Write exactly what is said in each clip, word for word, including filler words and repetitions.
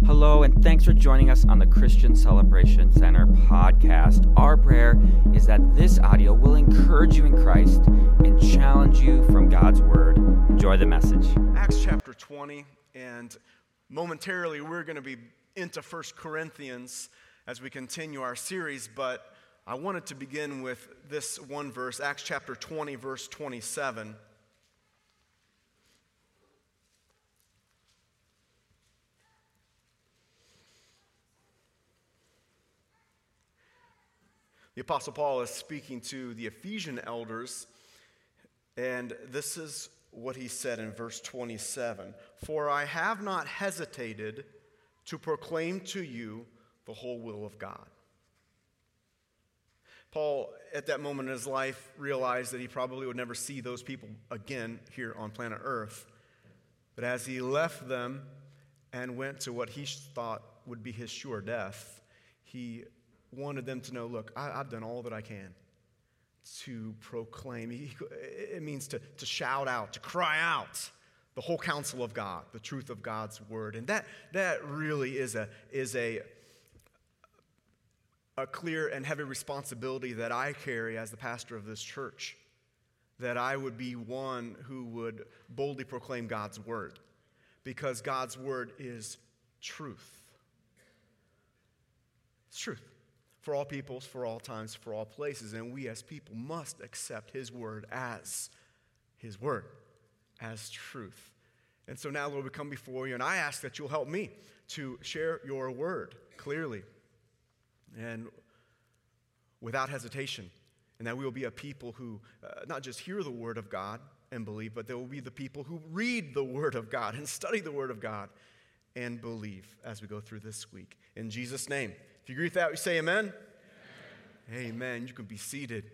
Hello, and thanks for joining us on the Christian Celebration Center podcast. Our prayer is that this audio will encourage you in Christ and challenge you from God's Word. Enjoy the message. Acts chapter twenty, and momentarily we're going to be into First Corinthians as we continue our series, but I wanted to begin with this one verse, Acts chapter twenty, verse twenty-seven. The Apostle Paul is speaking to the Ephesian elders, and this is what he said in verse twenty-seven. For I have not hesitated to proclaim to you the whole will of God. Paul, at that moment in his life, realized that he probably would never see those people again here on planet Earth. But as he left them and went to what he thought would be his sure death, he wanted them to know, look, I, I've done all that I can to proclaim. He, it means to, to shout out, to cry out the whole counsel of God, the truth of God's word. And that that really is a is a, a clear and heavy responsibility that I carry as the pastor of this church, that I would be one who would boldly proclaim God's word, because God's word is truth. It's truth. For all peoples, for all times, for all places. And we as people must accept his word as his word, as truth. And so now, Lord, we come before you, and I ask that you'll help me to share your word clearly and without hesitation, and that we will be a people who uh, not just hear the word of God and believe, but there will be the people who read the word of God and study the word of God and believe as we go through this week. In Jesus' name. If you agree with that, we say amen? Amen. Amen. You can be seated.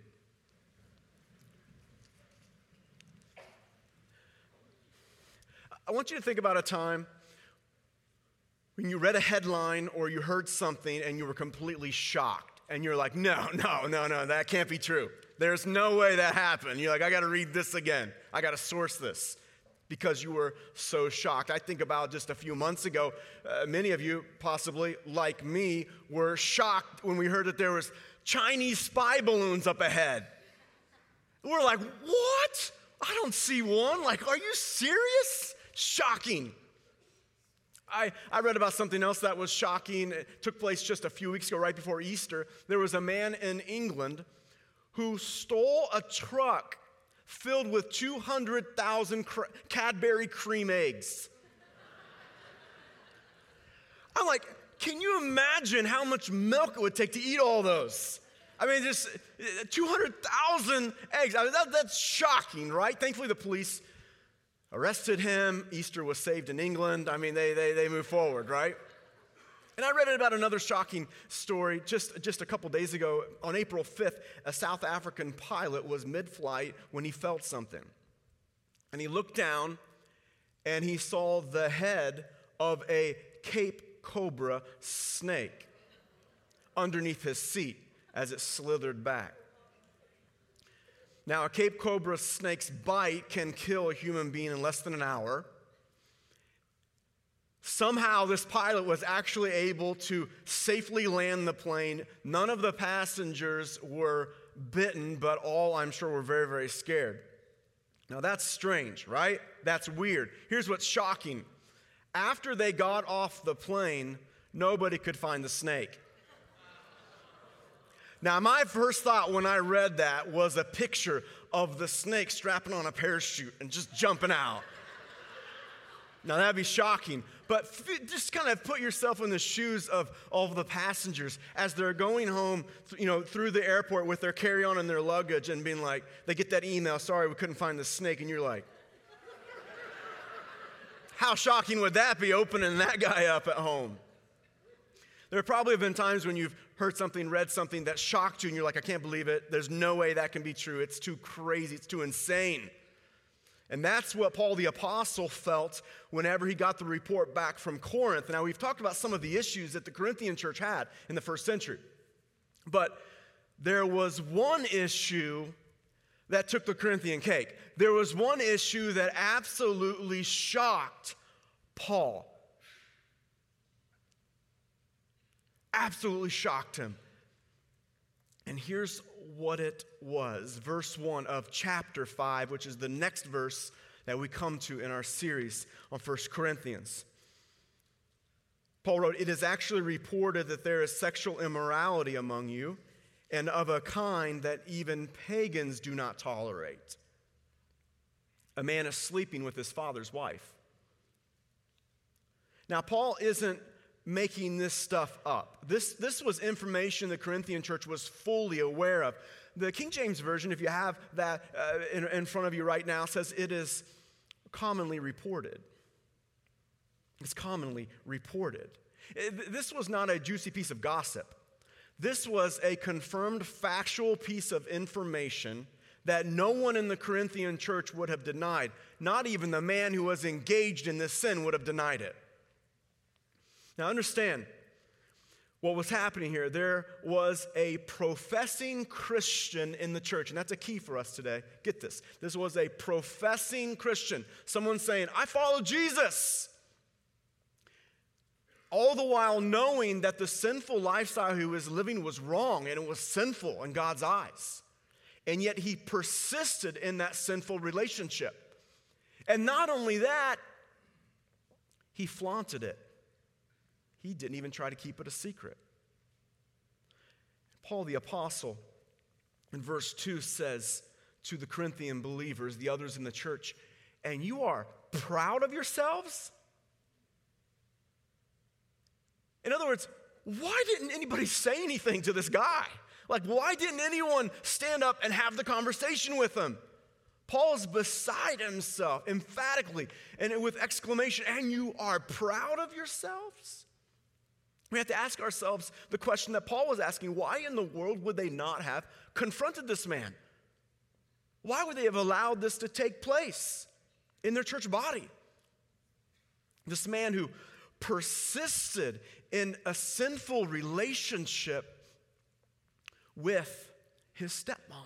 I want you to think about a time when you read a headline or you heard something and you were completely shocked. And you're like, no, no, no, no, that can't be true. There's no way that happened. You're like, I got to read this again. I got to source this. Because you were so shocked. I think about just a few months ago, uh, many of you, possibly like me, were shocked when we heard that there was Chinese spy balloons up ahead. We're like, what? I don't see one. Like, are you serious? Shocking. I, I read about something else that was shocking. It took place just a few weeks ago, right before Easter. There was a man in England who stole a truck filled with two hundred thousand Cadbury cream eggs. I'm like, can you imagine how much milk it would take to eat all those? I mean, just two hundred thousand eggs. I mean, that, that's shocking, right? Thankfully, the police arrested him. Easter was saved in England. I mean, they, they, they moved forward, right? And I read about another shocking story just, just a couple days ago. On April fifth, a South African pilot was mid-flight when he felt something. And he looked down, and he saw the head of a Cape Cobra snake underneath his seat as it slithered back. Now, a Cape Cobra snake's bite can kill a human being in less than an hour. Somehow, this pilot was actually able to safely land the plane. None of the passengers were bitten, but all, I'm sure, were very, very scared. Now, that's strange, right? That's weird. Here's what's shocking. After they got off the plane, nobody could find the snake. Now, my first thought when I read that was a picture of the snake strapping on a parachute and just jumping out. Now, that'd be shocking, but f- just kind of put yourself in the shoes of all of the passengers as they're going home, you know, through the airport with their carry-on and their luggage and being like, they get that email, sorry, we couldn't find the snake, and you're like, how shocking would that be, opening that guy up at home? There probably have been times when you've heard something, read something that shocked you, and you're like, I can't believe it. There's no way that can be true. It's too crazy. It's too insane. And that's what Paul the Apostle felt whenever he got the report back from Corinth. Now, we've talked about some of the issues that the Corinthian church had in the first century. But there was one issue that took the Corinthian cake. There was one issue that absolutely shocked Paul. Absolutely shocked him. And here's what it was. Verse one of chapter five, which is the next verse that we come to in our series on First Corinthians. Paul wrote, "It is actually reported that there is sexual immorality among you, and of a kind that even pagans do not tolerate. A man is sleeping with his father's wife." Now, Paul isn't making this stuff up. This, this was information the Corinthian church was fully aware of. The King James Version, if you have that uh, in, in front of you right now, says it is commonly reported. It's commonly reported. It, this was not a juicy piece of gossip. This was a confirmed factual piece of information that no one in the Corinthian church would have denied. Not even the man who was engaged in this sin would have denied it. Now understand what was happening here. There was a professing Christian in the church, and that's a key for us today. Get this. This was a professing Christian. Someone saying, "I follow Jesus." All the while knowing that the sinful lifestyle he was living was wrong and it was sinful in God's eyes. And yet he persisted in that sinful relationship. And not only that, he flaunted it. He didn't even try to keep it a secret. Paul the apostle in verse two says to the Corinthian believers, the others in the church, "And you are proud of yourselves?" In other words, why didn't anybody say anything to this guy? Like, why didn't anyone stand up and have the conversation with him? Paul's beside himself, emphatically, and with exclamation, "And you are proud of yourselves?" We have to ask ourselves the question that Paul was asking: why in the world would they not have confronted this man? Why would they have allowed this to take place in their church body? This man who persisted in a sinful relationship with his stepmom.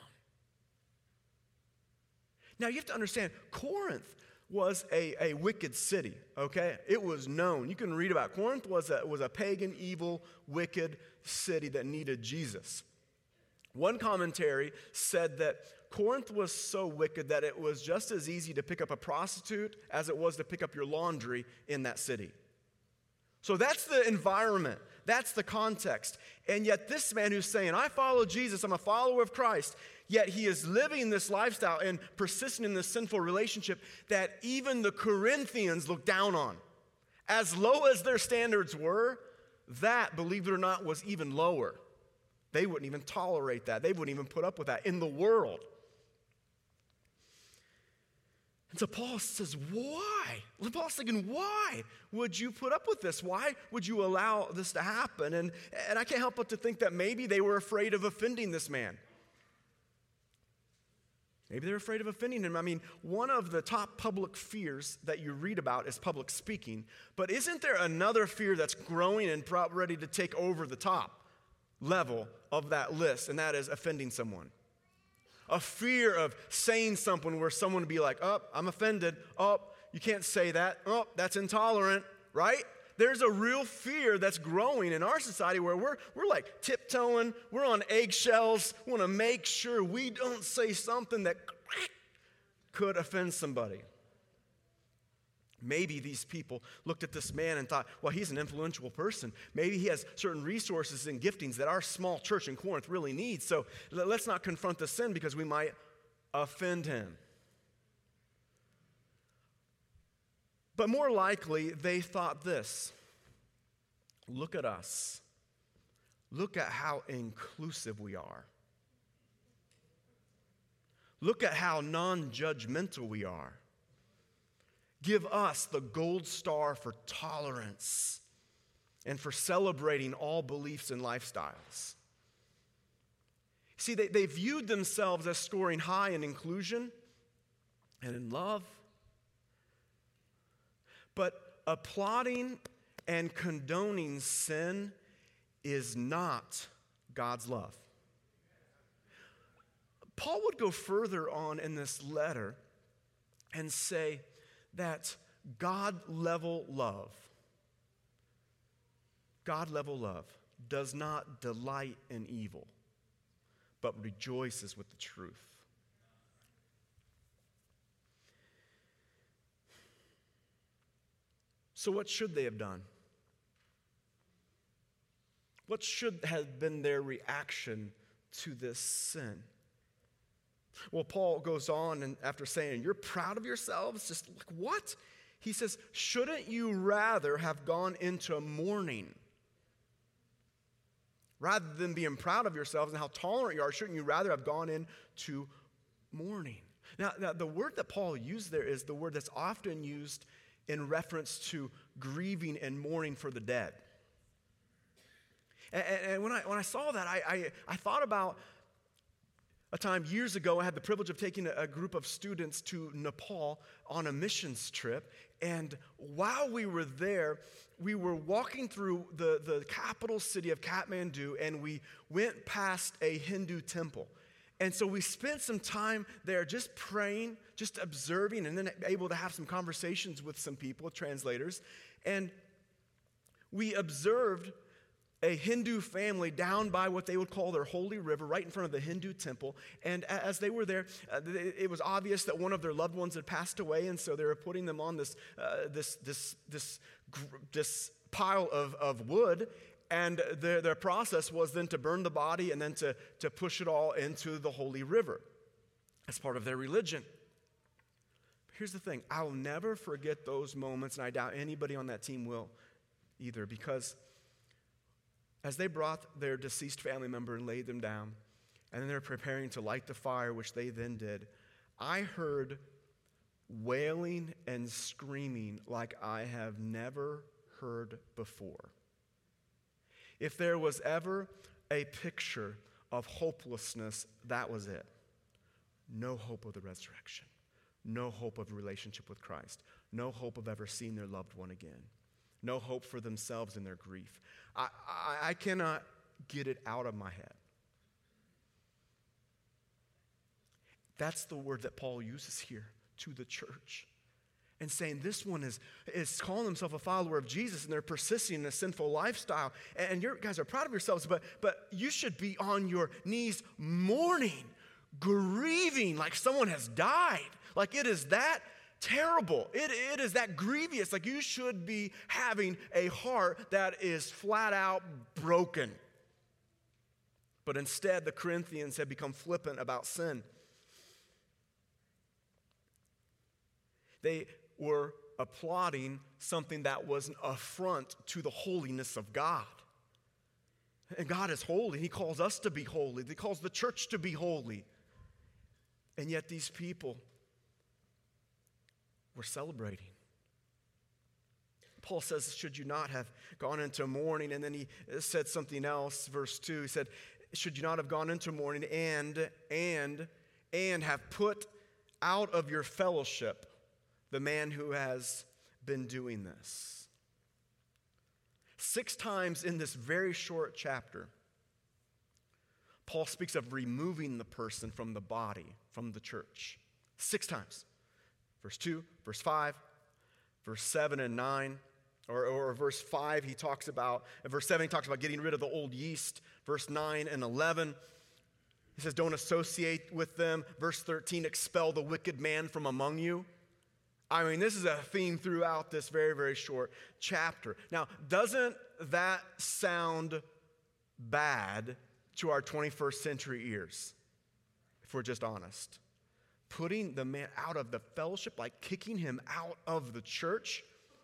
Now you have to understand, Corinth was a, a wicked city, okay? It was known. You can read about it. Corinth was a, was a pagan, evil, wicked city that needed Jesus. One commentary said that Corinth was so wicked that it was just as easy to pick up a prostitute as it was to pick up your laundry in that city. So that's the environment. That's the context. And yet this man who's saying, "I follow Jesus, I'm a follower of Christ," yet he is living this lifestyle and persisting in this sinful relationship that even the Corinthians looked down on. As low as their standards were, that, believe it or not, was even lower. They wouldn't even tolerate that. They wouldn't even put up with that in the world. And so Paul says, why? Paul's thinking, why would you put up with this? Why would you allow this to happen? And, and I can't help but to think that maybe they were afraid of offending this man. Maybe they're afraid of offending him. I mean, one of the top public fears that you read about is public speaking. But isn't there another fear that's growing and probably ready to take over the top level of that list, and that is offending someone? A fear of saying something where someone would be like, "Oh, I'm offended. Oh, you can't say that. Oh, that's intolerant," right? There's a real fear that's growing in our society where we're, we're like tiptoeing, we're on eggshells, we want to make sure we don't say something that could offend somebody. Maybe these people looked at this man and thought, well, he's an influential person. Maybe he has certain resources and giftings that our small church in Corinth really needs. So let's not confront the sin because we might offend him. But more likely, they thought this: look at us. Look at how inclusive we are. Look at how non-judgmental we are. Give us the gold star for tolerance and for celebrating all beliefs and lifestyles. See, they, they viewed themselves as scoring high in inclusion and in love. But applauding and condoning sin is not God's love. Paul would go further on in this letter and say that God-level love, God-level love does not delight in evil, but rejoices with the truth. So what should they have done? What should have been their reaction to this sin? Well, Paul goes on, and after saying, you're proud of yourselves? Just like, what? He says, shouldn't you rather have gone into mourning? Rather than being proud of yourselves and how tolerant you are, shouldn't you rather have gone into mourning? Now, now, the word that Paul used there is the word that's often used in reference to grieving and mourning for the dead. And, and when I when I saw that, I, I, I thought about a time years ago. I had the privilege of taking a, a group of students to Nepal on a missions trip. And while we were there, we were walking through the, the capital city of Kathmandu, and we went past a Hindu temple. And so we spent some time there just praying, just observing, and then able to have some conversations with some people, translators. And we observed a Hindu family down by what they would call their holy river, right in front of the Hindu temple. And as they were there, uh, it was obvious that one of their loved ones had passed away, and so they were putting them on this uh, this this this this pile of, of wood. And their, their process was then to burn the body and then to, to push it all into the holy river as part of their religion. But here's the thing. I'll never forget those moments, and I doubt anybody on that team will either, because as they brought their deceased family member and laid them down, and then they're preparing to light the fire, which they then did, I heard wailing and screaming like I have never heard before. If there was ever a picture of hopelessness, that was it. No hope of the resurrection. No hope of a relationship with Christ. No hope of ever seeing their loved one again. No hope for themselves in their grief. I, I, I cannot get it out of my head. That's the word that Paul uses here to the church. And saying this one is, is calling himself a follower of Jesus, and they're persisting in a sinful lifestyle. And you guys are proud of yourselves, but, but you should be on your knees mourning, grieving like someone has died. Like it is that terrible. It, it is that grievous. Like you should be having a heart that is flat out broken. But instead, the Corinthians have become flippant about sin. They were applauding something that was an affront to the holiness of God. And God is holy. He calls us to be holy. He calls the church to be holy. And yet these people were celebrating. Paul says, should you not have gone into mourning? And then he said something else, verse two. He said, should you not have gone into mourning and, and, and have put out of your fellowship the man who has been doing this? Six times in this very short chapter, Paul speaks of removing the person from the body, from the church. Six times. Verse two, verse five, verse seven and nine. Or, or verse five, he talks about, verse seven, he talks about getting rid of the old yeast. Verse nine and eleven, he says, don't associate with them. Verse thirteen, expel the wicked man from among you. I mean, this is a theme throughout this very, very short chapter. Now, doesn't that sound bad to our twenty-first century ears, if we're just honest? Putting the man out of the fellowship, like kicking him out of the church.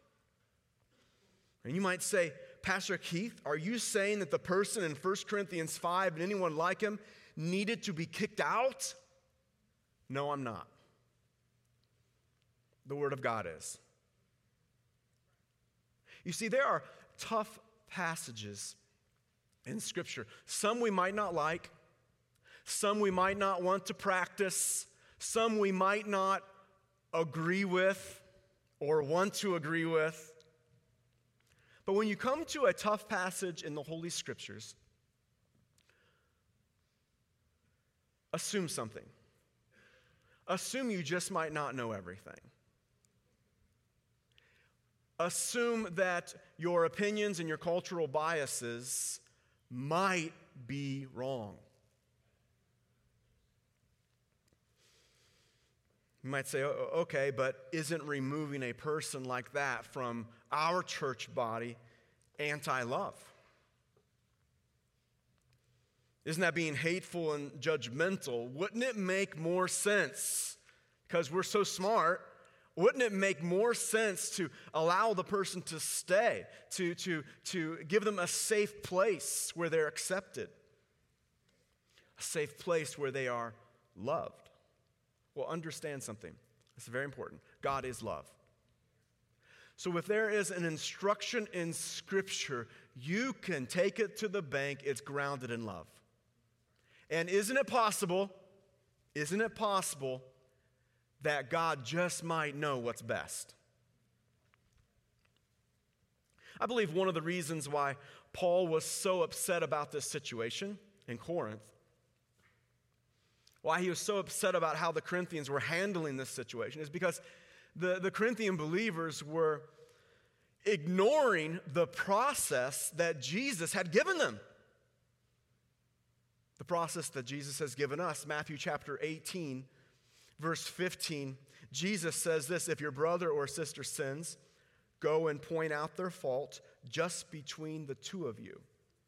And you might say, Pastor Keith, are you saying that the person in First Corinthians five and anyone like him needed to be kicked out? No, I'm not. The Word of God is. You see, there are tough passages in Scripture. Some we might not like. Some we might not want to practice. Some we might not agree with or want to agree with. But when you come to a tough passage in the Holy Scriptures, assume something. Assume you just might not know everything. Assume that your opinions and your cultural biases might be wrong. You might say, okay, but isn't removing a person like that from our church body anti-love? Isn't that being hateful and judgmental? Wouldn't it make more sense, because we're so smart, wouldn't it make more sense to allow the person to stay, to, to, to give them a safe place where they're accepted, a safe place where they are loved? Well, understand something. It's very important. God is love. So if there is an instruction in Scripture, you can take it to the bank. It's grounded in love. And isn't it possible, isn't it possible that God just might know what's best? I believe one of the reasons why Paul was so upset about this situation in Corinth, why he was so upset about how the Corinthians were handling this situation, is because the, the Corinthian believers were ignoring the process that Jesus had given them. The process that Jesus has given us. Matthew chapter eighteen, verse fifteen, Jesus says this: if your brother or sister sins, go and point out their fault just between the two of you.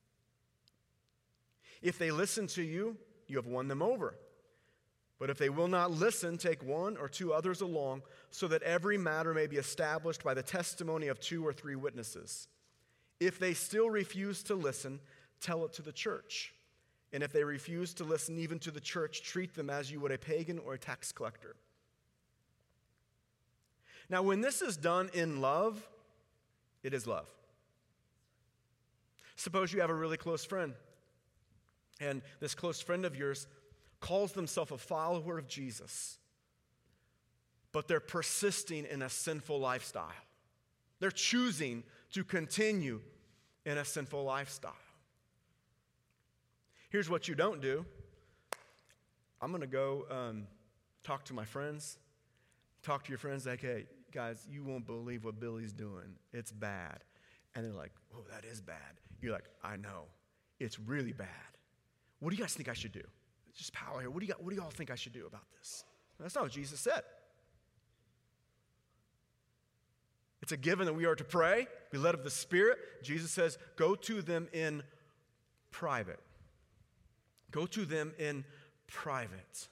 If they listen to you, you have won them over. But if they will not listen, take one or two others along, so that every matter may be established by the testimony of two or three witnesses. If they still refuse to listen, tell it to the church. And if they refuse to listen even to the church, treat them as you would a pagan or a tax collector. Now, when this is done in love, it is love. Suppose you have a really close friend, and this close friend of yours calls themselves a follower of Jesus, but they're persisting in a sinful lifestyle. They're choosing to continue in a sinful lifestyle. Here's what you don't do. I'm going to go um, talk to my friends. Talk to your friends like, hey, guys, you won't believe what Billy's doing. It's bad. And they're like, oh, that is bad. You're like, I know. It's really bad. What do you guys think I should do? Just power here. What do you got, what do you all think I should do about this? That's not what Jesus said. It's a given that we are to pray, be led of the Spirit. Jesus says, go to them in private. Go to them in private.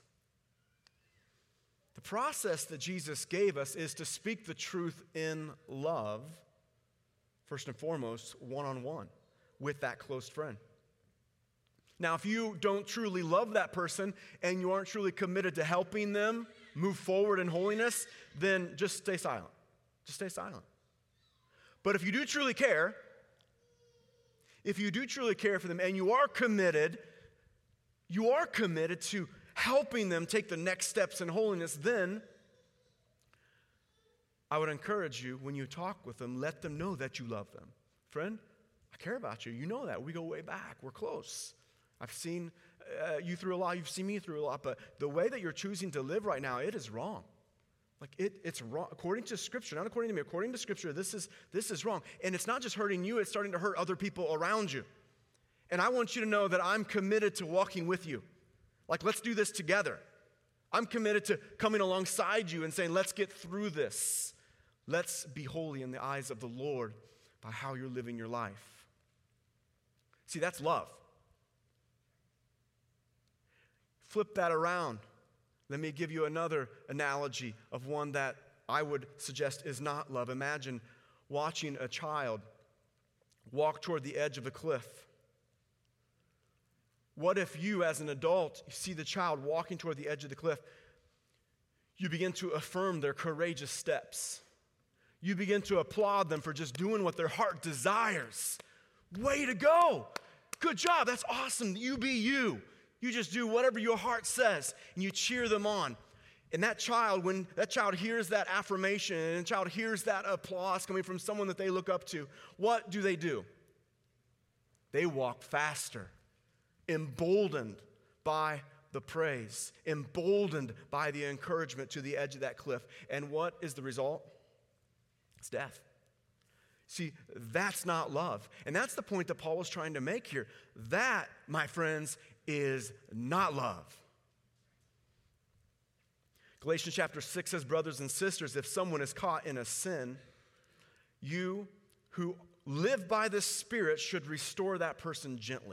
The process that Jesus gave us is to speak the truth in love, first and foremost, one-on-one with that close friend. Now, if you don't truly love that person and you aren't truly committed to helping them move forward in holiness, then just stay silent. Just stay silent. But if you do truly care, if you do truly care for them and you are committed, you are committed to helping them take the next steps in holiness, then I would encourage you, when you talk with them, let them know that you love them. Friend, I care about you. You know that. We go way back. We're close. I've seen uh, you through a lot. You've seen me through a lot. But the way that you're choosing to live right now, it is wrong. Like, it, it's wrong. According to Scripture, not according to me, according to Scripture, this is, this is wrong. And it's not just hurting you, it's starting to hurt other people around you. And I want you to know that I'm committed to walking with you. Like, let's do this together. I'm committed to coming alongside you and saying, let's get through this. Let's be holy in the eyes of the Lord by how you're living your life. See, that's love. Flip that around. Let me give you another analogy of one that I would suggest is not love. Imagine watching a child walk toward the edge of a cliff. What if you, as an adult, see the child walking toward the edge of the cliff? You begin to affirm their courageous steps. You begin to applaud them for just doing what their heart desires. Way to go. Good job. That's awesome. You be you. You just do whatever your heart says, and you cheer them on. And that child, when that child hears that affirmation, and the child hears that applause coming from someone that they look up to, what do they do? They walk faster, emboldened by the praise, emboldened by the encouragement to the edge of that cliff. And what is the result? It's death. See, that's not love. And that's the point that Paul is trying to make here. That, my friends, is not love. Galatians chapter six says, brothers and sisters, if someone is caught in a sin, you who live by the Spirit should restore that person gently.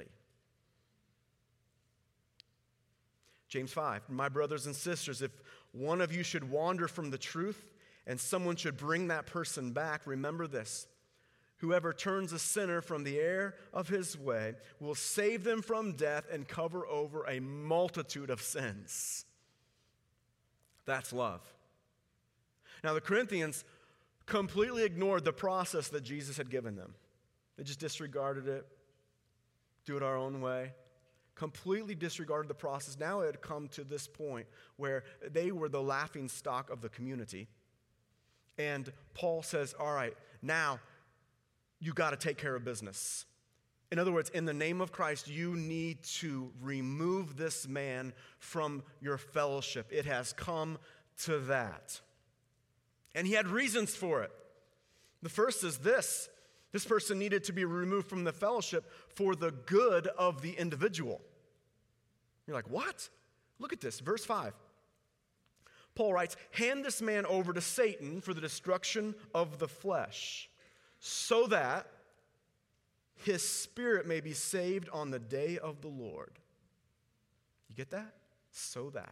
James five, my brothers and sisters, if one of you should wander from the truth and someone should bring that person back, remember this. Whoever turns a sinner from the error of his way will save them from death and cover over a multitude of sins. That's love. Now, the Corinthians completely ignored the process that Jesus had given them. They just disregarded it, do it our own way. Completely disregarded the process. Now it had come to this point where they were the laughing stock of the community. And Paul says, all right, now you got to take care of business. In other words, in the name of Christ, you need to remove this man from your fellowship. It has come to that. And he had reasons for it. The first is this. This person needed to be removed from the fellowship for the good of the individual. You're like, what? Look at this, verse five. Paul writes, hand this man over to Satan for the destruction of the flesh, so that his spirit may be saved on the day of the Lord. You get that? So that.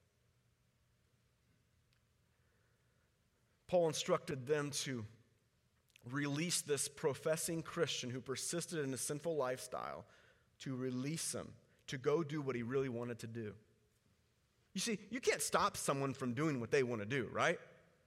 Paul instructed them to release this professing Christian who persisted in a sinful lifestyle, to release him, to go do what he really wanted to do. You see, you can't stop someone from doing what they want to do, right?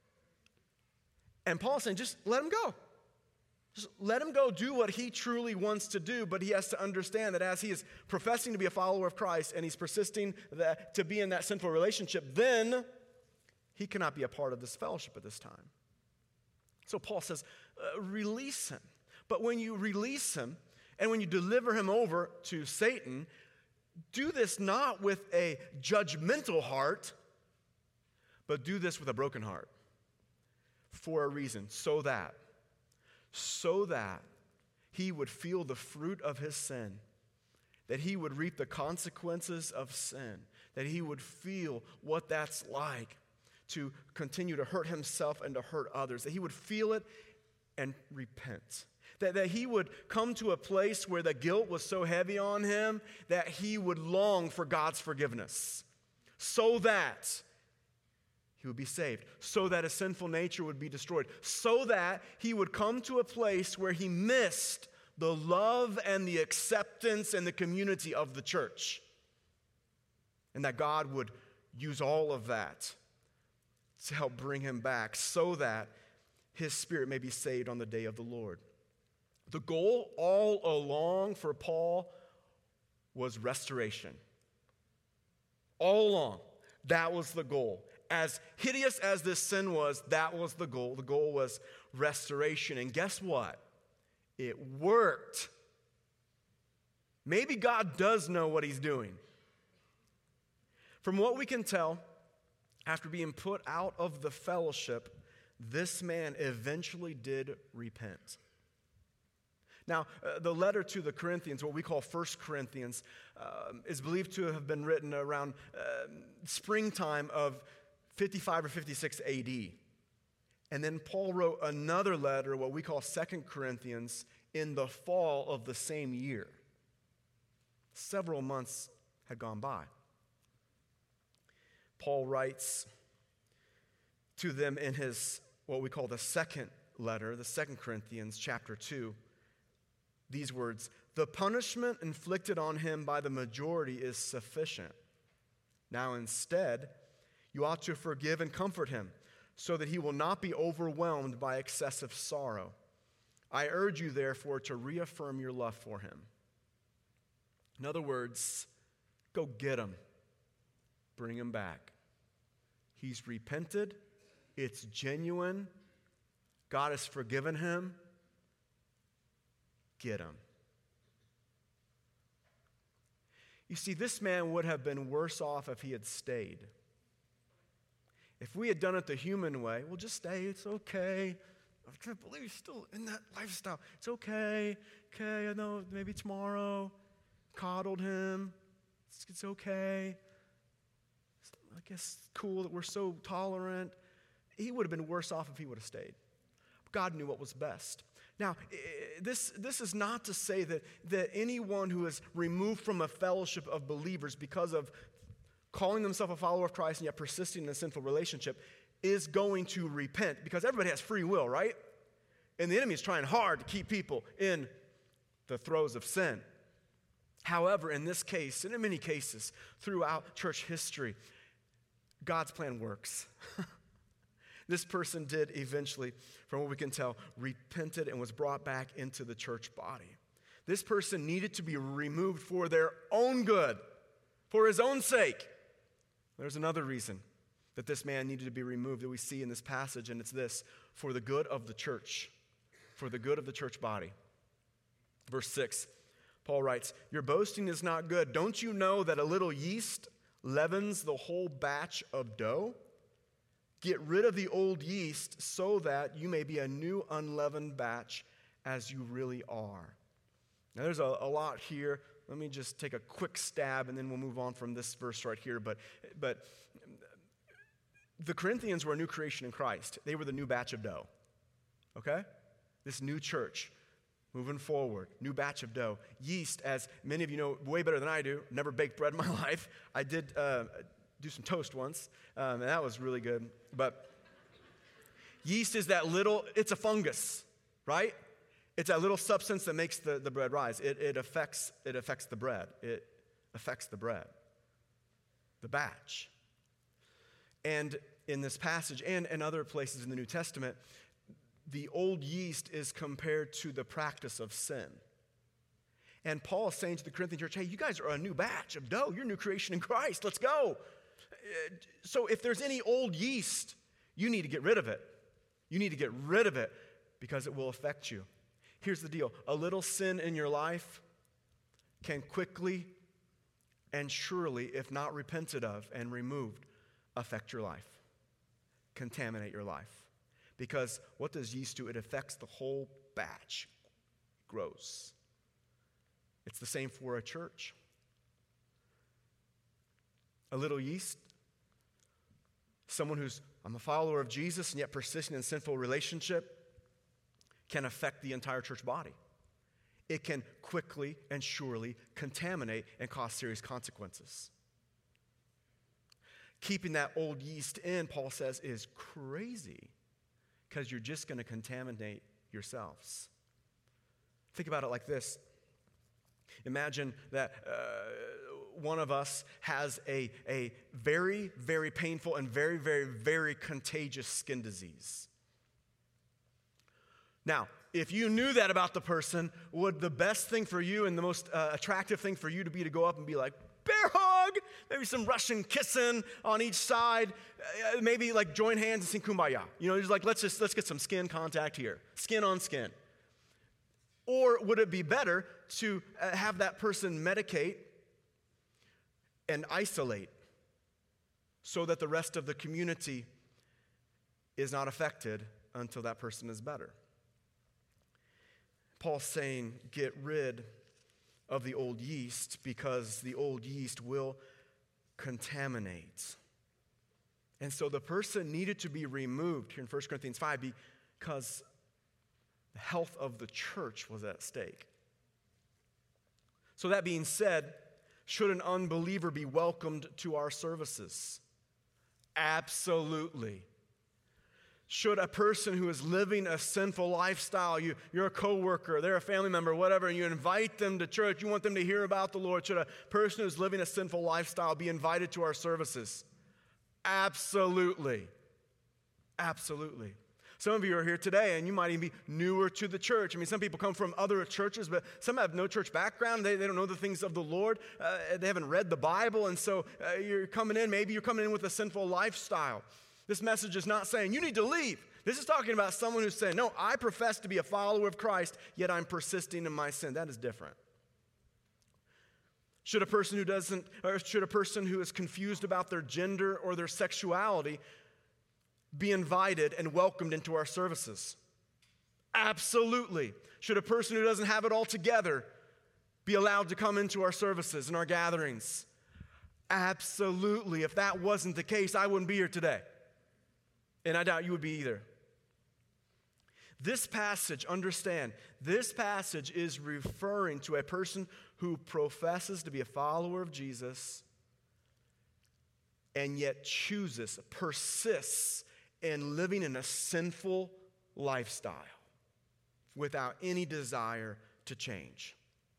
And Paul's saying, just let him go. Just let him go do what he truly wants to do, but he has to understand that as he is professing to be a follower of Christ and he's persisting that, to be in that sinful relationship, then he cannot be a part of this fellowship at this time. So Paul says, uh, release him. But when you release him and when you deliver him over to Satan, do this not with a judgmental heart, but do this with a broken heart for a reason, so that so that he would feel the fruit of his sin, that he would reap the consequences of sin, that he would feel what that's like to continue to hurt himself and to hurt others, that he would feel it and repent, that, that he would come to a place where the guilt was so heavy on him that he would long for God's forgiveness, so that he would be saved, so that his sinful nature would be destroyed, so that he would come to a place where he missed the love and the acceptance and the community of the church. And that God would use all of that to help bring him back so that his spirit may be saved on the day of the Lord. The goal all along for Paul was restoration. All along, that was the goal. As hideous as this sin was, that was the goal. The goal was restoration. And guess what? It worked. Maybe God does know what he's doing. From what we can tell, after being put out of the fellowship, this man eventually did repent. Now, uh, the letter to the Corinthians, what we call First Corinthians, uh, is believed to have been written around uh, springtime of fifty-five or fifty-six A D. And then Paul wrote another letter, what we call Second Corinthians, in the fall of the same year. Several months had gone by. Paul writes to them in his, what we call the second letter, the Second Corinthians chapter two, these words, the punishment inflicted on him by the majority is sufficient. Now instead, you ought to forgive and comfort him so that he will not be overwhelmed by excessive sorrow. I urge you, therefore, to reaffirm your love for him. In other words, go get him. Bring him back. He's repented. It's genuine. God has forgiven him. Get him. You see, this man would have been worse off if he had stayed. If we had done it the human way, well, just stay, it's okay. I can't believe you're still in that lifestyle. It's okay. Okay, I know, maybe tomorrow. Coddled him. It's, it's okay. I guess it's cool that we're so tolerant. He would have been worse off if he would have stayed. God knew what was best. Now, this, this is not to say that, that anyone who is removed from a fellowship of believers because of calling themselves a follower of Christ and yet persisting in a sinful relationship is going to repent, because everybody has free will, right? And the enemy is trying hard to keep people in the throes of sin. However, in this case, and in many cases throughout church history, God's plan works. This person did eventually, from what we can tell, repented and was brought back into the church body. This person needed to be removed for their own good, for his own sake. There's another reason that this man needed to be removed that we see in this passage, and it's this: for the good of the church, for the good of the church body. Verse six, Paul writes, "Your boasting is not good. Don't you know that a little yeast leavens the whole batch of dough? Get rid of the old yeast so that you may be a new unleavened batch as you really are." Now there's a, a lot here. Let me just take a quick stab and then we'll move on from this verse right here. But, but the Corinthians were a new creation in Christ. They were the new batch of dough. Okay? This new church moving forward, new batch of dough. Yeast, as many of you know way better than I do, never baked bread in my life. I did uh, do some toast once, um, and that was really good. But yeast is that little, it's a fungus, right? It's that little substance that makes the, the bread rise. It, it affects, it affects the bread. It affects the bread, the batch. And in this passage and in other places in the New Testament, the old yeast is compared to the practice of sin. And Paul is saying to the Corinthian church, hey, you guys are a new batch of dough. You're a new creation in Christ. Let's go. So if there's any old yeast, you need to get rid of it. You need to get rid of it because it will affect you. Here's the deal. A little sin in your life can quickly and surely, if not repented of and removed, affect your life, contaminate your life. Because what does yeast do? It affects the whole batch. It grows. It's the same for a church. A little yeast, someone who's, I'm a follower of Jesus and yet persisting in sinful relationship, can affect the entire church body. It can quickly and surely contaminate and cause serious consequences. Keeping that old yeast in, Paul says, is crazy because you're just going to contaminate yourselves. Think about it like this. Imagine that uh, one of us has a, a very, very painful and very, very, very contagious skin disease. Now, if you knew that about the person, would the best thing for you and the most uh, attractive thing for you to be to go up and be like, bear hug, maybe some Russian kissing on each side, uh, maybe like join hands and sing Kumbaya. You know, just like, let's just, let's get some skin contact here, skin on skin. Or would it be better to uh, have that person medicate and isolate so that the rest of the community is not affected until that person is better? Paul's saying, get rid of the old yeast because the old yeast will contaminate. And so the person needed to be removed here in First Corinthians five because the health of the church was at stake. So that being said, should an unbeliever be welcomed to our services? Absolutely. Should a person who is living a sinful lifestyle, you, you're a coworker, they're a family member, whatever, and you invite them to church, you want them to hear about the Lord, should a person who's living a sinful lifestyle be invited to our services? Absolutely. Absolutely. Some of you are here today, and you might even be newer to the church. I mean, some people come from other churches, but some have no church background. They, they don't know the things of the Lord. Uh, they haven't read the Bible, and so uh, you're coming in, maybe you're coming in with a sinful lifestyle. This message is not saying you need to leave. This is talking about someone who's saying, no, I profess to be a follower of Christ, yet I'm persisting in my sin. That is different. Should a person who doesn't, or should a person who is confused about their gender or their sexuality be invited and welcomed into our services? Absolutely. Should a person who doesn't have it all together be allowed to come into our services and our gatherings? Absolutely. If that wasn't the case, I wouldn't be here today. And I doubt you would be either. This passage, understand, this passage is referring to a person who professes to be a follower of Jesus and yet chooses, persists in living in a sinful lifestyle without any desire to change.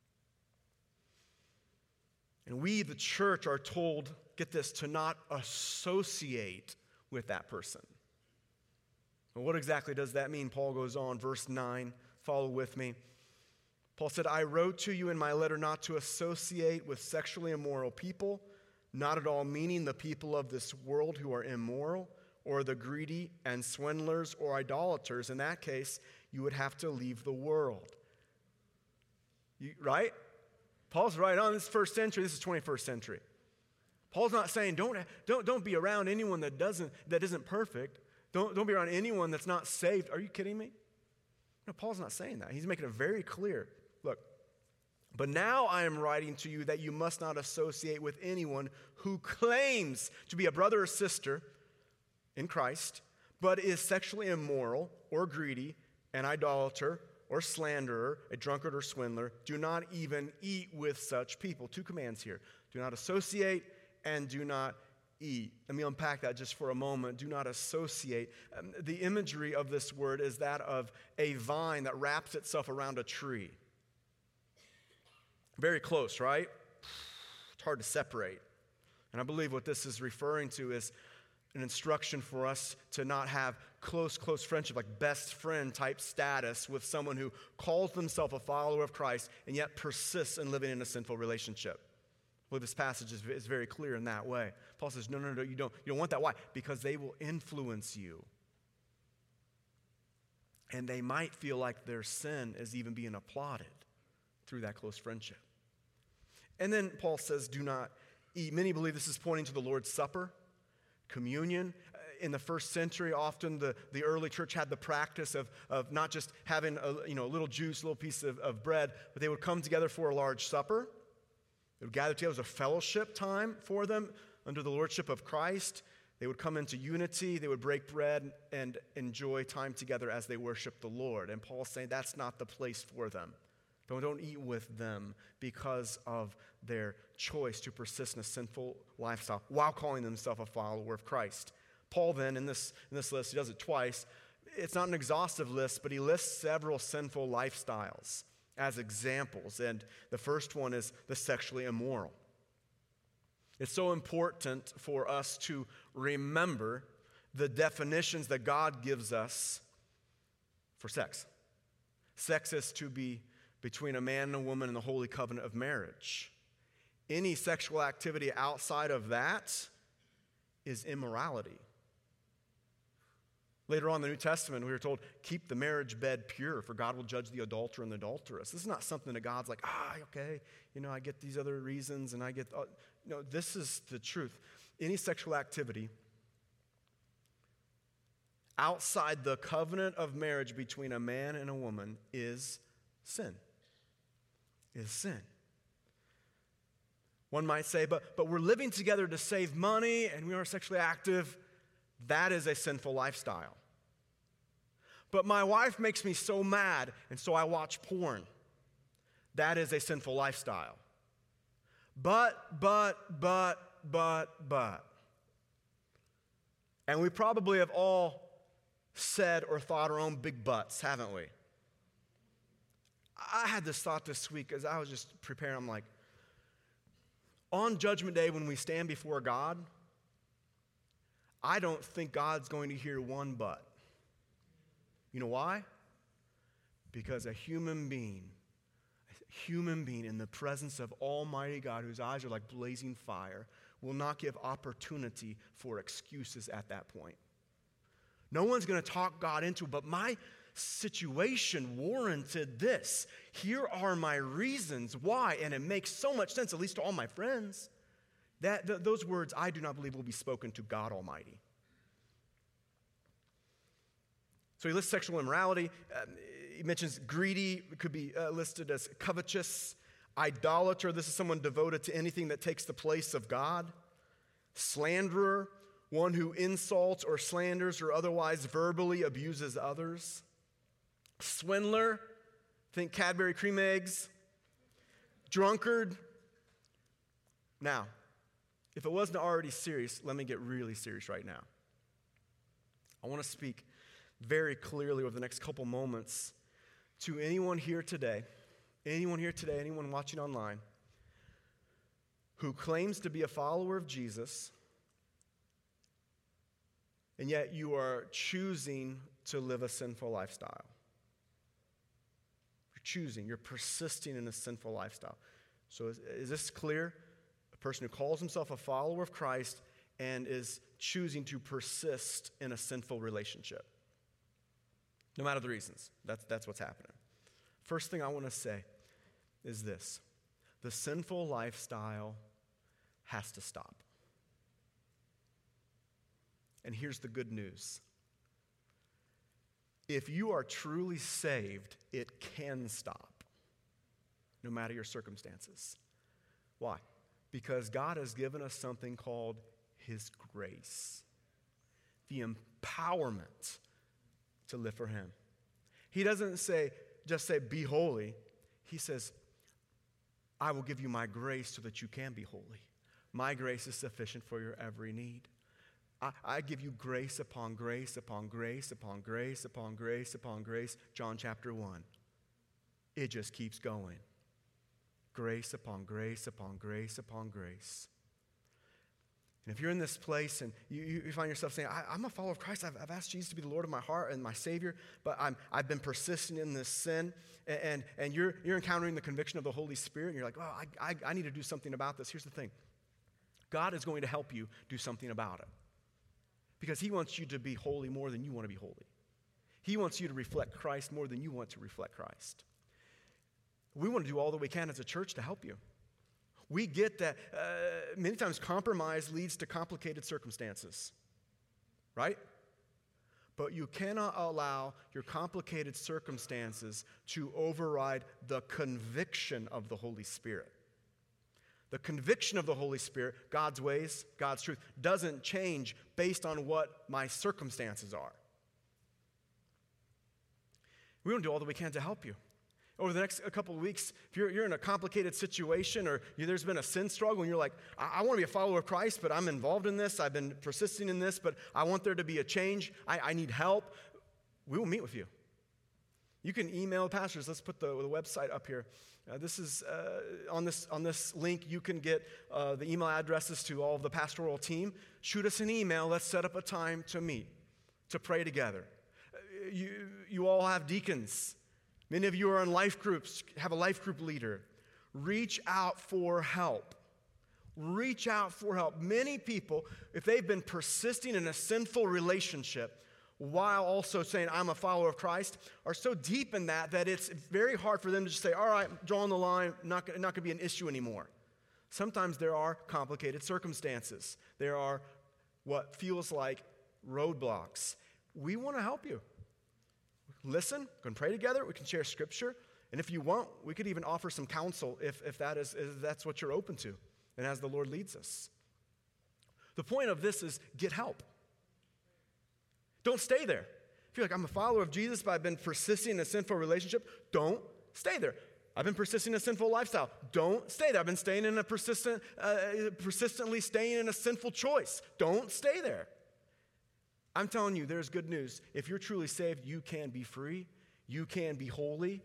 And we, the church, are told, get this, to not associate with that person. Well, what exactly does that mean? Paul goes on, verse nine, follow with me. Paul said, I wrote to you in my letter not to associate with sexually immoral people, not at all meaning the people of this world who are immoral, or the greedy and swindlers or idolaters. In that case, you would have to leave the world. You, right? Paul's right on. This is first century. This is twenty-first century. Paul's not saying don't, don't, don't be around anyone that doesn't that isn't perfect. Don't, don't be around anyone that's not saved. Are you kidding me? No, Paul's not saying that. He's making it very clear. Look, but now I am writing to you that you must not associate with anyone who claims to be a brother or sister in Christ, but is sexually immoral or greedy, an idolater or slanderer, a drunkard or swindler. Do not even eat with such people. Two commands here. Do not associate and do not eat. Let me unpack that just for a moment. Do not associate. Um, the imagery of this word is that of a vine that wraps itself around a tree. Very close, right? It's hard to separate. And I believe what this is referring to is an instruction for us to not have close, close friendship, like best friend type status with someone who calls themselves a follower of Christ and yet persists in living in a sinful relationship. Well, this passage is, is very clear in that way. Paul says, no, no, no, you don't, you don't want that. Why? Because they will influence you. And they might feel like their sin is even being applauded through that close friendship. And then Paul says, do not eat. Many believe this is pointing to the Lord's Supper, communion. In the first century, often the, the early church had the practice of, of not just having a, you know, a little juice, a little piece of, of bread, but they would come together for a large supper. They would gather together. It was a fellowship time for them under the lordship of Christ. They would come into unity. They would break bread and enjoy time together as they worship the Lord. And Paul's saying that's not the place for them. Don't, don't eat with them because of their choice to persist in a sinful lifestyle while calling themselves a follower of Christ. Paul then, in this, in this list, he does it twice. It's not an exhaustive list, but he lists several sinful lifestyles as examples. And the first one is the sexually immoral. It's so important for us to remember the definitions that God gives us for sex. Sex is to be between a man and a woman in the holy covenant of marriage. Any sexual activity outside of that is immorality. Later on in the New Testament, we were told, keep the marriage bed pure, for God will judge the adulterer and the adulteress. This is not something that God's like, ah, okay, you know, I get these other reasons, and I get, uh, no, this is the truth. Any sexual activity outside the covenant of marriage between a man and a woman is sin. Is sin. One might say, but, but we're living together to save money, and we are sexually active. That is a sinful lifestyle. But my wife makes me so mad, and so I watch porn. That is a sinful lifestyle. But, but, but, but, but. And we probably have all said or thought our own big buts, haven't we? I had this thought this week as I was just preparing. I'm like, on Judgment Day when we stand before God, I don't think God's going to hear one but. You know why? Because a human being, a human being in the presence of Almighty God, whose eyes are like blazing fire, will not give opportunity for excuses at that point. No one's going to talk God into it, but my situation warranted this. Here are my reasons why, and it makes so much sense, at least to all my friends. That th- those words, I do not believe, will be spoken to God Almighty. So he lists sexual immorality. Uh, he mentions greedy. It could be uh, listed as covetous. Idolater, this is someone devoted to anything that takes the place of God. Slanderer, one who insults or slanders or otherwise verbally abuses others. Swindler, think Cadbury cream eggs. Drunkard. Now, if it wasn't already serious, let me get really serious right now. I want to speak very clearly over the next couple moments to anyone here today, anyone here today, anyone watching online, who claims to be a follower of Jesus, and yet you are choosing to live a sinful lifestyle. You're choosing, you're persisting in a sinful lifestyle. So is, is this clear? A person who calls himself a follower of Christ and is choosing to persist in a sinful relationship. No matter the reasons, that's, that's what's happening. First thing I want to say is this: the sinful lifestyle has to stop. And here's the good news. If you are truly saved, it can stop, no matter your circumstances. Why? Because God has given us something called His grace, the empowerment to live for Him. He doesn't say, just say, be holy. He says, I will give you my grace so that you can be holy. My grace is sufficient for your every need. I, I give you grace upon grace upon grace upon grace upon grace upon grace. John chapter one. It just keeps going. Grace upon grace upon grace upon grace. And if you're in this place and you, you find yourself saying, I, I'm a follower of Christ, I've, I've asked Jesus to be the Lord of my heart and my Savior, but I'm, I've been persistent in this sin, and, and, and you're, you're encountering the conviction of the Holy Spirit, and you're like, well, I, I, I need to do something about this. Here's the thing. God is going to help you do something about it, because He wants you to be holy more than you want to be holy. He wants you to reflect Christ more than you want to reflect Christ. We want to do all that we can as a church to help you. We get that uh, many times compromise leads to complicated circumstances, right? But you cannot allow your complicated circumstances to override the conviction of the Holy Spirit. The conviction of the Holy Spirit, God's ways, God's truth, doesn't change based on what my circumstances are. We want to do all that we can to help you. Over the next couple of weeks, if you're, you're in a complicated situation, or you, there's been a sin struggle and you're like, I, I want to be a follower of Christ, but I'm involved in this, I've been persisting in this, but I want there to be a change, I, I need help, we will meet with you. You can email pastors. Let's put the, the website up here. Uh, this is uh, on this on this link. You can get uh, the email addresses to all of the pastoral team. Shoot us an email. Let's set up a time to meet, to pray together. Uh, you you all have deacons. Many of you are in life groups. Have a life group leader. Reach out for help. Reach out for help. Many people, if they've been persisting in a sinful relationship, while also saying, I'm a follower of Christ, are so deep in that that it's very hard for them to just say, all right, drawing the line, not, not going to be an issue anymore. Sometimes there are complicated circumstances. There are what feels like roadblocks. We want to help you. Listen, we can pray together, we can share scripture, and if you want, we could even offer some counsel if, if, that is, if that's what you're open to, and as the Lord leads us. The point of this is get help. Don't stay there. If you're like, I'm a follower of Jesus, but I've been persisting in a sinful relationship, don't stay there. I've been persisting in a sinful lifestyle. Don't stay there. I've been staying in a persistent, uh, persistently staying in a sinful choice. Don't stay there. I'm telling you, there's good news. If you're truly saved, you can be free. You can be holy.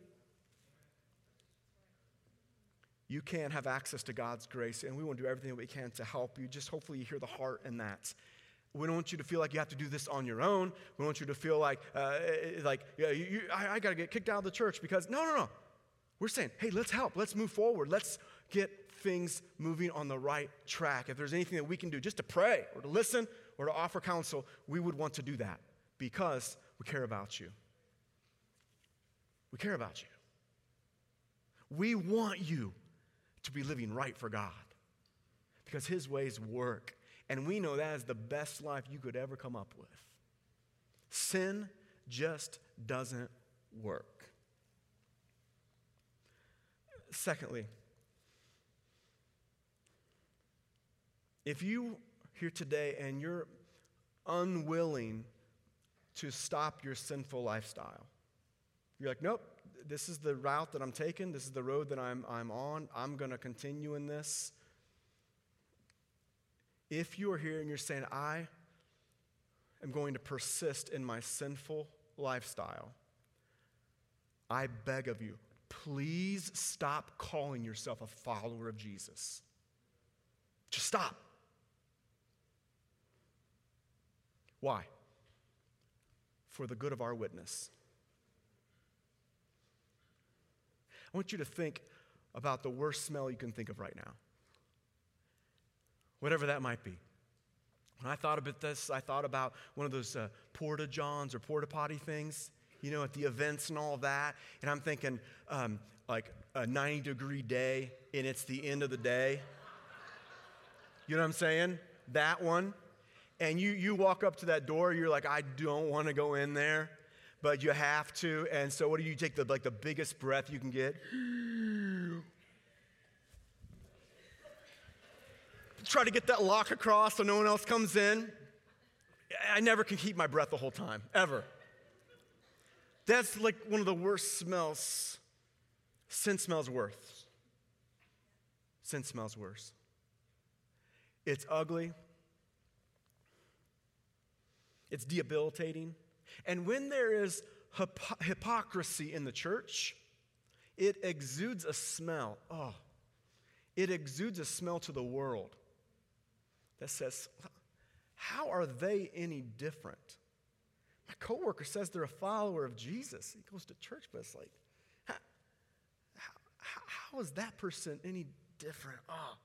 You can have access to God's grace, and we want to do everything that we can to help you. Just hopefully you hear the heart in that. We don't want you to feel like you have to do this on your own. We want you to feel like, uh, like yeah, you, you, I, I got to get kicked out of the church because, no, no, no. We're saying, hey, let's help. Let's move forward. Let's get things moving on the right track. If there's anything that we can do just to pray or to listen or to offer counsel, we would want to do that because we care about you. We care about you. We want you to be living right for God because His ways work. And we know that is the best life you could ever come up with. Sin just doesn't work. Secondly, if you here today and you're unwilling to stop your sinful lifestyle, you're like, nope, this is the route that I'm taking, this is the road that I'm, I'm on, I'm going to continue in this. If you are here and you're saying, I am going to persist in my sinful lifestyle, I beg of you, please stop calling yourself a follower of Jesus. Just stop. Why? For the good of our witness. I want you to think about the worst smell you can think of right now. Whatever that might be. When I thought about this, I thought about one of those uh, porta-johns or porta-potty things, you know, at the events and all of that. And I'm thinking, um, like a ninety-degree day, and it's the end of the day. You know what I'm saying? That one. And you, you walk up to that door, you're like, I don't want to go in there, but you have to. And so what do you take, the like the biggest breath you can get? Try to get that lock across so no one else comes in. I never can keep my breath the whole time, ever. That's like one of the worst smells. Sin smells worse. Sin smells worse. It's ugly. It's debilitating. And when there is hypo- hypocrisy in the church, it exudes a smell. Oh, it exudes a smell to the world that says, how are they any different? My coworker says they're a follower of Jesus. He goes to church, but it's like, how, how, how is that person any different? Oh.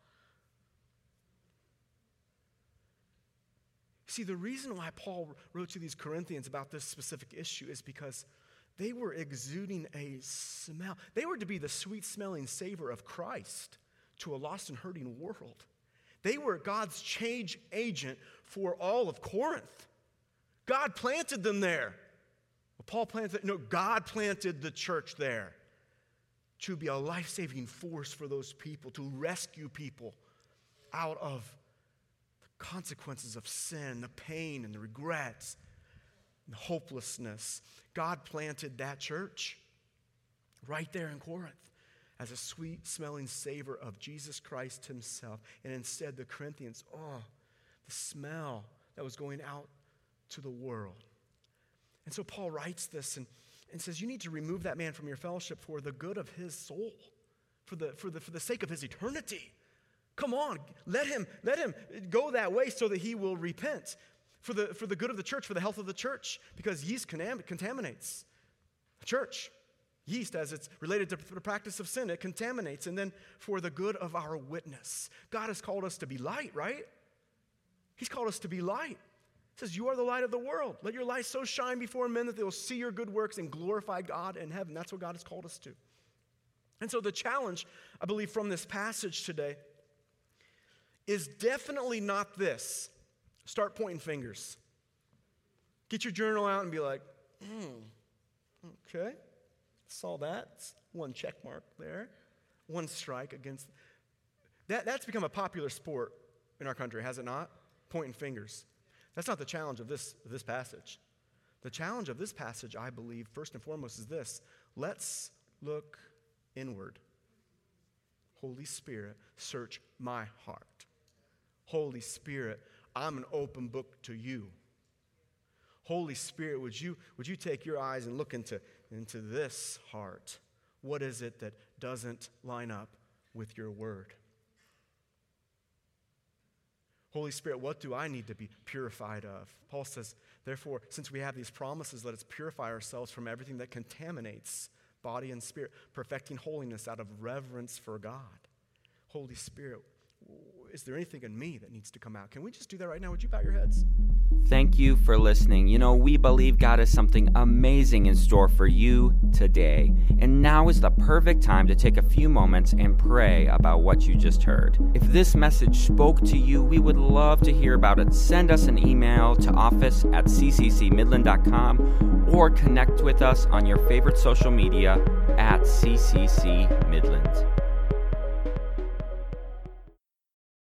See, the reason why Paul wrote to these Corinthians about this specific issue is because they were exuding a smell. They were to be the sweet-smelling savor of Christ to a lost and hurting world. They were God's change agent for all of Corinth. God planted them there. Well, Paul planted, no, God planted the church there to be a life-saving force for those people, to rescue people out of consequences of sin, the pain and the regrets, and the hopelessness. God planted that church right there in Corinth as a sweet-smelling savor of Jesus Christ himself. And instead, the Corinthians, oh, the smell that was going out to the world. And so Paul writes this and, and says, you need to remove that man from your fellowship for the good of his soul, for the, for the, for the sake of his eternity. Come on, let him, let him go that way so that he will repent for the, for the good of the church, for the health of the church, because yeast contaminates the church. Yeast, as it's related to the practice of sin, it contaminates. And then for the good of our witness. God has called us to be light, right? He's called us to be light. He says, you are the light of the world. Let your light so shine before men that they will see your good works and glorify God in heaven. That's what God has called us to. And so the challenge, I believe, from this passage today is definitely not this. Start pointing fingers. Get your journal out and be like, hmm, okay, saw that. One check mark there. One strike against. That, that's become a popular sport in our country, has it not? Pointing fingers. That's not the challenge of this, of this passage. The challenge of this passage, I believe, first and foremost is this. Let's look inward. Holy Spirit, search my heart. Holy Spirit, I'm an open book to you. Holy Spirit, would you, would you take your eyes and look into, into this heart? What is it that doesn't line up with your word? Holy Spirit, what do I need to be purified of? Paul says, therefore, since we have these promises, let us purify ourselves from everything that contaminates body and spirit, perfecting holiness out of reverence for God. Holy Spirit, is there anything in me that needs to come out? Can we just do that right now? Would you bow your heads? Thank you for listening. You know, we believe God has something amazing in store for you today. And now is the perfect time to take a few moments and pray about what you just heard. If this message spoke to you, we would love to hear about it. Send us an email to office at c c c midland dot com or connect with us on your favorite social media at C C C Midland.